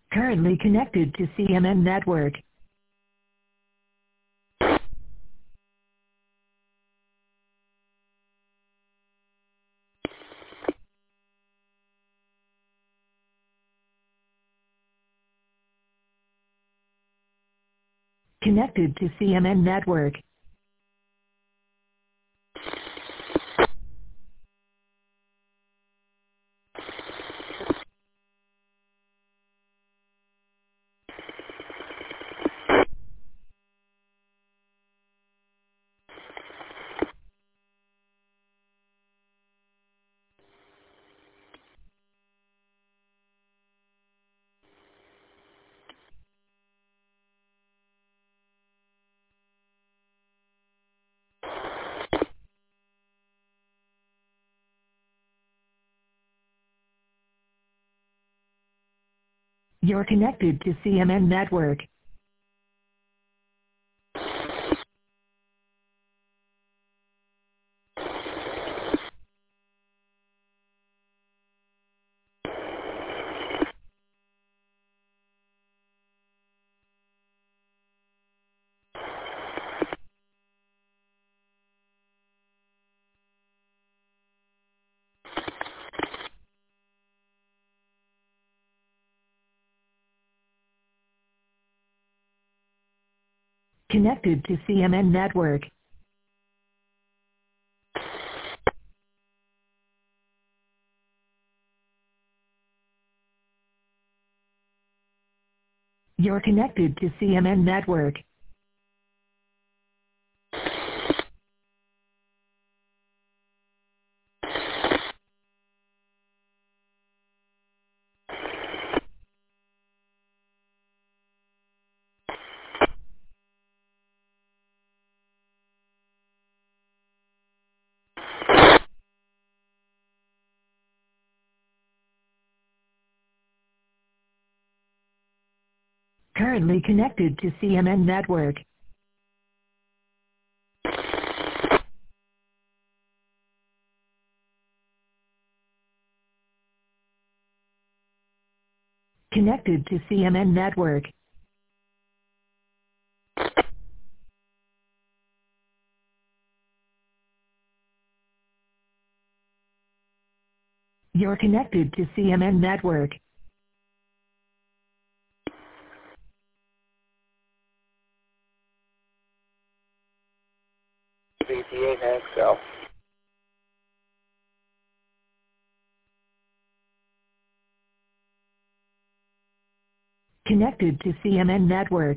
Currently connected to CMN network. Connected to CMN network. You're connected to CMN network. Connected to CMN network. You're connected to CMN network. Currently connected to CMN network. Connected to CMN network. You're connected to CMN network. VTA Excel. Connected to CMN network.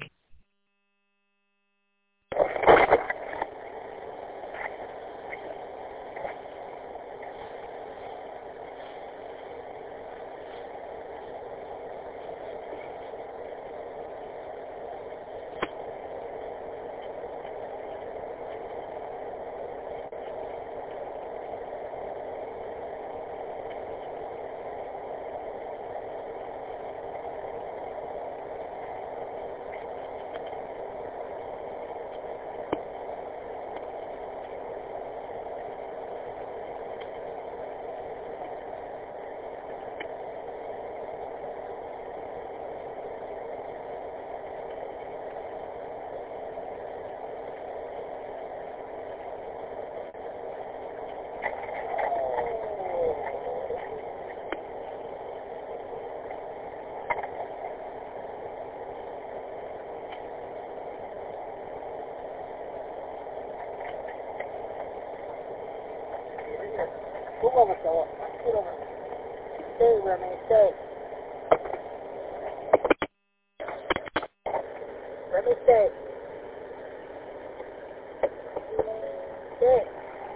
Let me stay. Stay.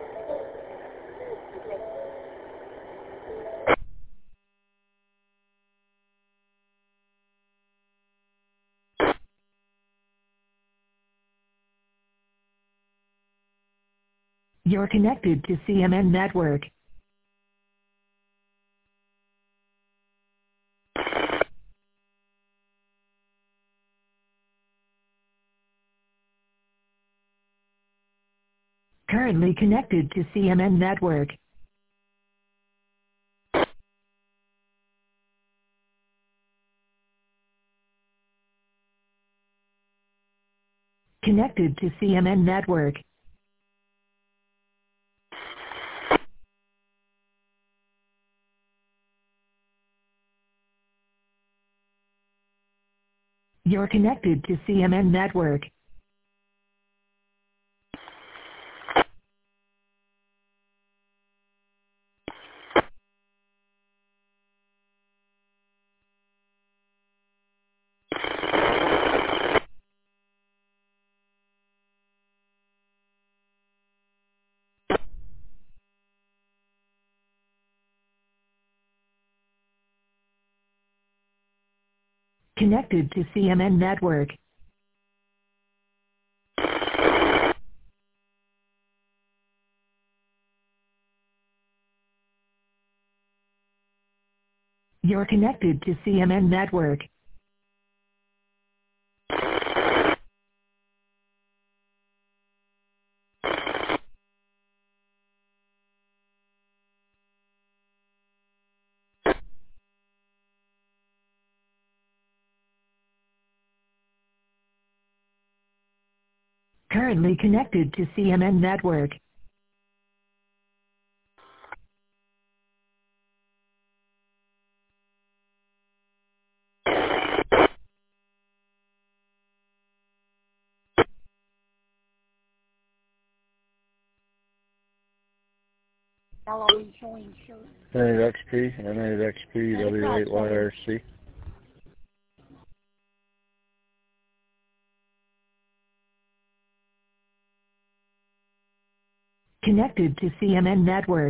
You're connected to CMN network. Currently connected to CMN network. connected to CMN Network. You're connected to CMN Network. Connected to CMN Network. You're connected to CMN Network. Currently connected to CMN Network. Halloween showing shirt. XP, XP, W8YRC. Connected to CMN Network.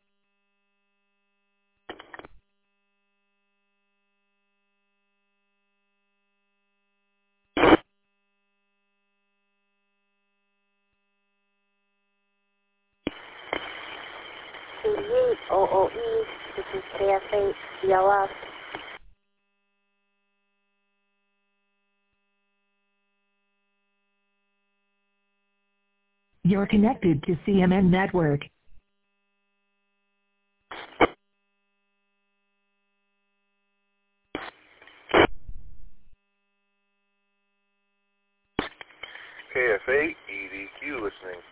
OOE, this is KF8 CLF. You're connected to CMN Network. KF8 EDQ listening.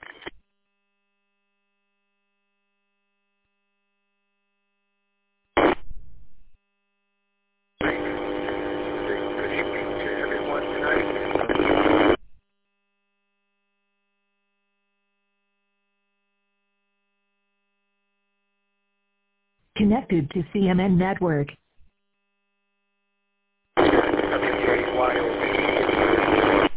Good evening to everyone tonight. Connected to CMN Network. WJYOB.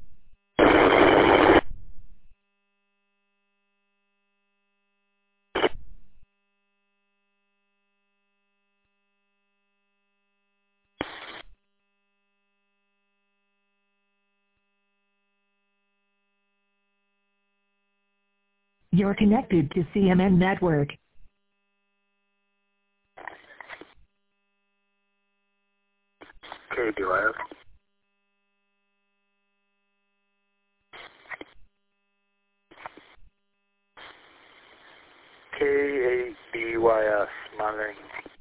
You're connected to CMN Network. KDYF. K8DYS monitoring.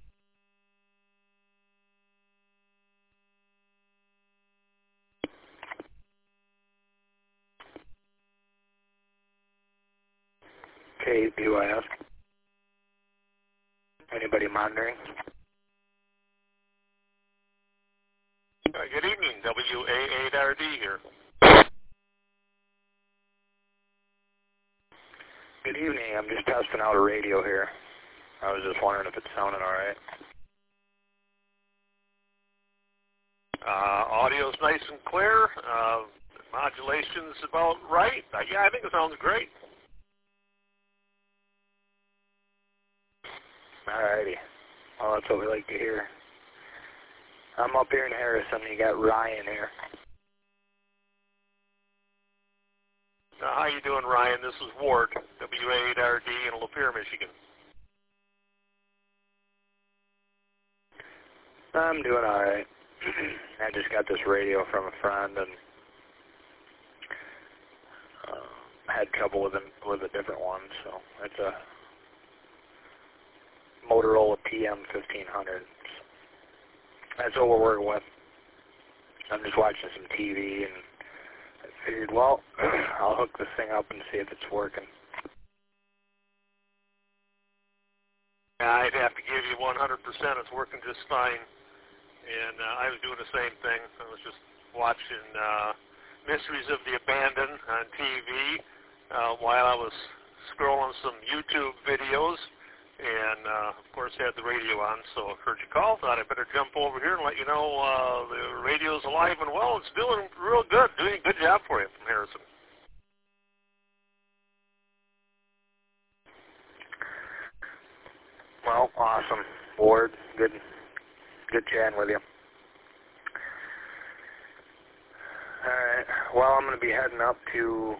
KDYS. Anybody monitoring? Good evening, WA8RD here. Good evening, I'm just testing out a radio here. I was just wondering if it's sounding alright. Audio's nice and clear. Modulation's about right. Yeah, I think it sounds great. Alrighty. Well, that's what we like to hear. I'm up here in Harrison. You got Ryan here. How you doing, Ryan? This is Ward, WA8RD in Lapeer, Michigan. I'm doing all right. I just got this radio from a friend and had trouble with a different one. So it's a Motorola TM1500. That's what we're working with. I'm just watching some TV and I figured, well, I'll hook this thing up and see if it's working. I'd have to give you 100%. It's working just fine. And I was doing the same thing. I was just watching Mysteries of the Abandoned on TV while I was scrolling some YouTube videos. And, of course, had the radio on, so I heard you call. Thought I better jump over here and let you know the radio's alive and well. It's doing real good. Doing a good job for you from Harrison. Well, awesome. Ward, good chatting with you. Alright, well, I'm going to be heading up to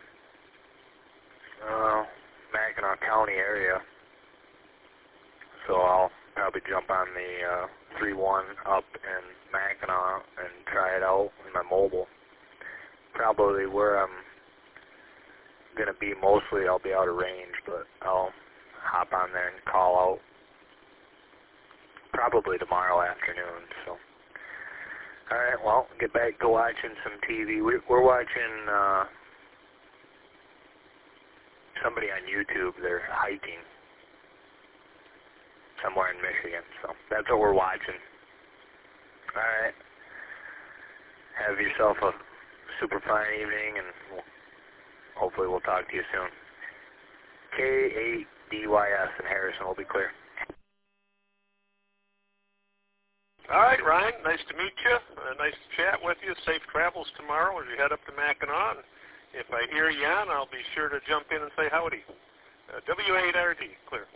Mackinac County area. So I'll probably jump on the 3-1 up in Mackinac and try it out in my mobile. Probably where I'm going to be mostly, I'll be out of range, but I'll hop on there and call out probably tomorrow afternoon. So, alright, well, get back to watching some TV. We're watching somebody on YouTube. They're hiking somewhere in Michigan, so that's what we're watching. Alright, have yourself a super fine evening, and hopefully we'll talk to you soon. K8DYS in Harrison will be clear. All right, Ryan, nice to meet you. Nice to chat with you. Safe travels tomorrow as you head up to Mackinac. If I hear you on, I'll be sure to jump in and say howdy. W8RT, clear.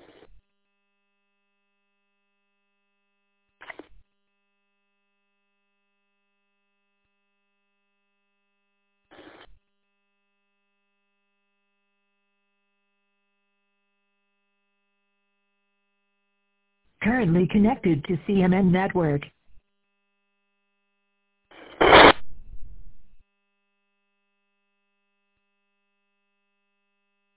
Currently connected to CMN Network.